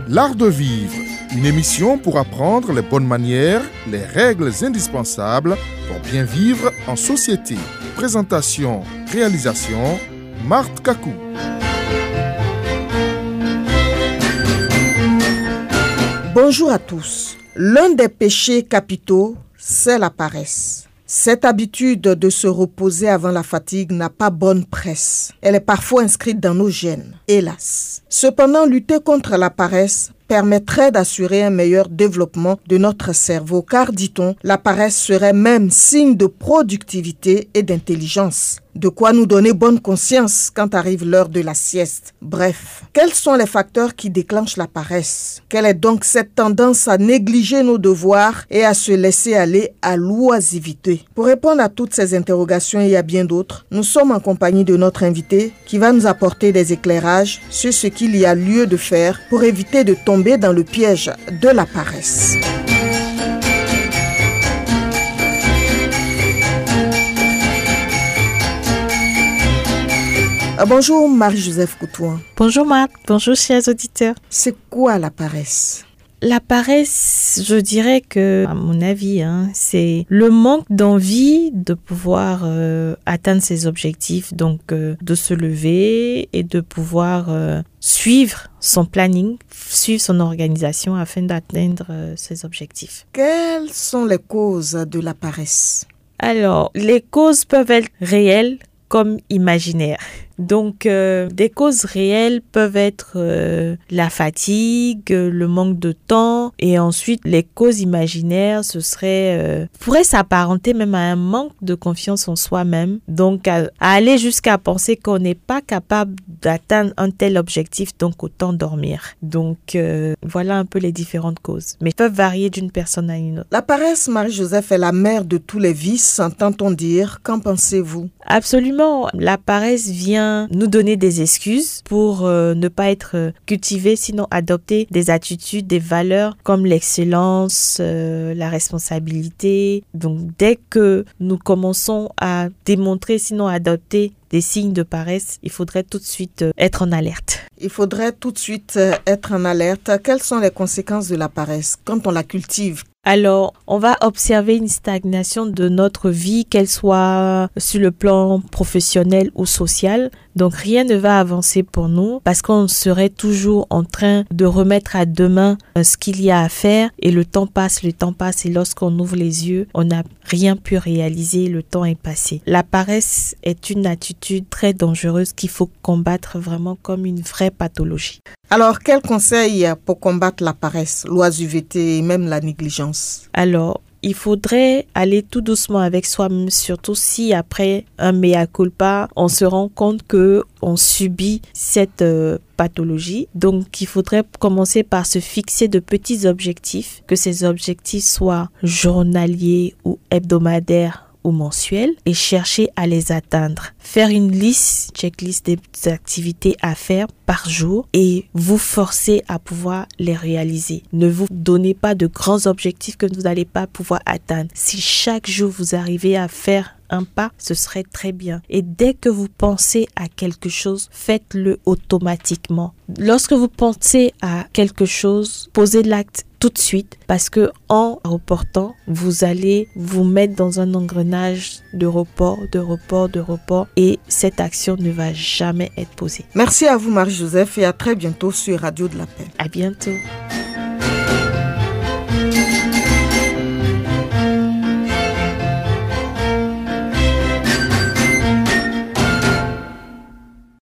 L'art de vivre, une émission pour apprendre les bonnes manières, les règles indispensables pour bien vivre en société. Présentation, réalisation, Marthe Kakou. Bonjour à tous. L'un des péchés capitaux, c'est la paresse. Cette habitude de se reposer avant la fatigue n'a pas bonne presse. Elle est parfois inscrite dans nos gènes, hélas. Cependant, lutter contre la paresse permettrait d'assurer un meilleur développement de notre cerveau, car, dit-on, la paresse serait même signe de productivité et d'intelligence. De quoi nous donner bonne conscience quand arrive l'heure de la sieste. Bref, quels sont les facteurs qui déclenchent la paresse? Quelle est donc cette tendance à négliger nos devoirs et à se laisser aller à l'oisiveté? Pour répondre à toutes ces interrogations et à bien d'autres, nous sommes en compagnie de notre invité qui va nous apporter des éclairages sur ce qu'il y a lieu de faire pour éviter de tomber dans le piège de la paresse. Bonjour Marie-Joseph Coutouin. Bonjour Marthe, bonjour chers auditeurs. C'est quoi la paresse? La paresse, je dirais que, à mon avis, c'est le manque d'envie de pouvoir atteindre ses objectifs, donc de se lever et de pouvoir suivre son planning, suivre son organisation afin d'atteindre ses objectifs. Quelles sont les causes de la paresse? Alors, les causes peuvent être réelles comme imaginaires. Donc, des causes réelles peuvent être la fatigue, le manque de temps, et ensuite les causes imaginaires, ce serait pourrait s'apparenter même à un manque de confiance en soi-même. Donc, à aller jusqu'à penser qu'on n'est pas capable d'atteindre un tel objectif, donc autant dormir. Donc, voilà un peu les différentes causes, mais peuvent varier d'une personne à une autre. La paresse, Marie-Joseph, est la mère de tous les vices, entend-on dire. Qu'en pensez-vous? Absolument. La paresse vient nous donner des excuses pour ne pas être cultivé, sinon adopter des attitudes, des valeurs comme l'excellence, la responsabilité. Donc, dès que nous commençons à démontrer, sinon adopter des signes de paresse, il faudrait tout de suite être en alerte. Il faudrait tout de suite être en alerte. Quelles sont les conséquences de la paresse quand on la cultive? Alors, on va observer une stagnation de notre vie, qu'elle soit sur le plan professionnel ou social. Donc, rien ne va avancer pour nous parce qu'on serait toujours en train de remettre à demain ce qu'il y a à faire. Et le temps passe. Et lorsqu'on ouvre les yeux, on n'a rien pu réaliser. Le temps est passé. La paresse est une attitude très dangereuse qu'il faut combattre vraiment comme une vraie pathologie. Alors, quels conseils pour combattre la paresse, l'oisiveté et même la négligence? Alors, il faudrait aller tout doucement avec soi-même, surtout si après un mea culpa, on se rend compte qu'on subit cette pathologie. Donc, il faudrait commencer par se fixer de petits objectifs, que ces objectifs soient journaliers ou hebdomadaires ou mensuels, et chercher à les atteindre. Faire une checklist des activités à faire par jour et vous forcer à pouvoir les réaliser. Ne vous donnez pas de grands objectifs que vous n'allez pas pouvoir atteindre. Si chaque jour vous arrivez à faire un pas, ce serait très bien. Et dès que vous pensez à quelque chose, faites-le automatiquement. Lorsque vous pensez à quelque chose, posez l'acte tout de suite, parce que en reportant, vous allez vous mettre dans un engrenage de report, et cette action ne va jamais être posée. Merci à vous Marie-Joseph et à très bientôt sur Radio de la Paix. À bientôt.